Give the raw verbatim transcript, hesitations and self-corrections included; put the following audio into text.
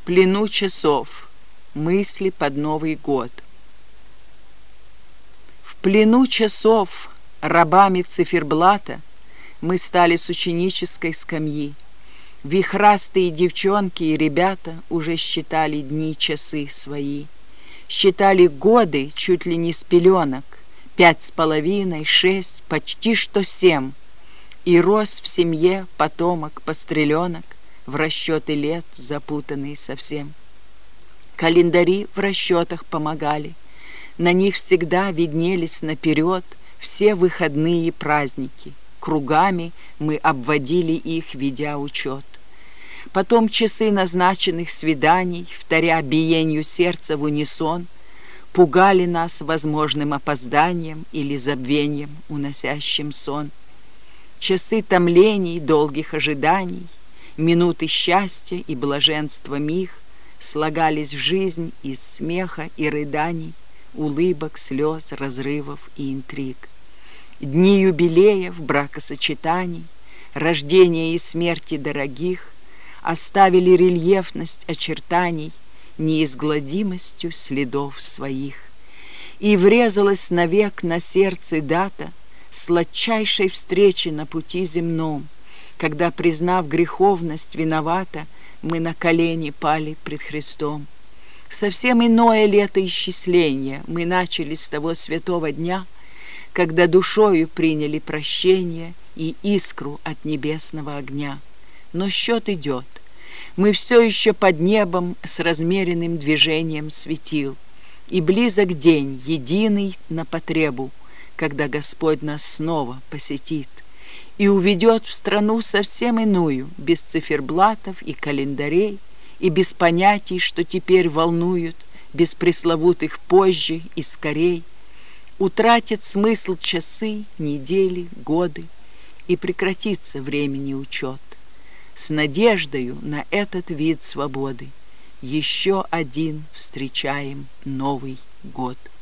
плену часов, мысли под Новый год. В плену часов, рабами циферблата, мы стали с ученической скамьи. Вихрастые девчонки и ребята уже считали дни, часы свои. Считали годы чуть ли не с пеленок, пять с половиной, шесть, почти что семь. И рос в семье потомок постреленок, в расчеты лет запутанный совсем. Календари в расчетах помогали, на них всегда виднелись наперед все выходные праздники. Кругами мы обводили их, ведя учет. Потом часы назначенных свиданий, вторя биению сердца в унисон, пугали нас возможным опозданием или забвением, уносящим сон. Часы томлений, долгих ожиданий, минуты счастья и блаженства миг слагались в жизнь из смеха и рыданий, улыбок, слез, разрывов и интриг. Дни юбилеев, бракосочетаний, рождения и смерти дорогих оставили рельефность очертаний неизгладимостью следов своих. И врезалась навек на сердце дата сладчайшей встречи на пути земном, когда, признав греховность виновата, мы на колени пали пред Христом. Совсем иное летоисчисление мы начали с того святого дня, когда душою приняли прощение и искру от небесного огня. Но счет идет. Мы все еще под небом с размеренным движением светил, и близок день, единый на потребу, когда Господь нас снова посетит и уведет в страну совсем иную, без циферблатов и календарей, и без понятий, что теперь волнуют, без пресловутых позже и скорей. Утратит смысл часы, недели, годы, и прекратится времени учет. С надеждою на этот вид свободы еще один встречаем Новый год.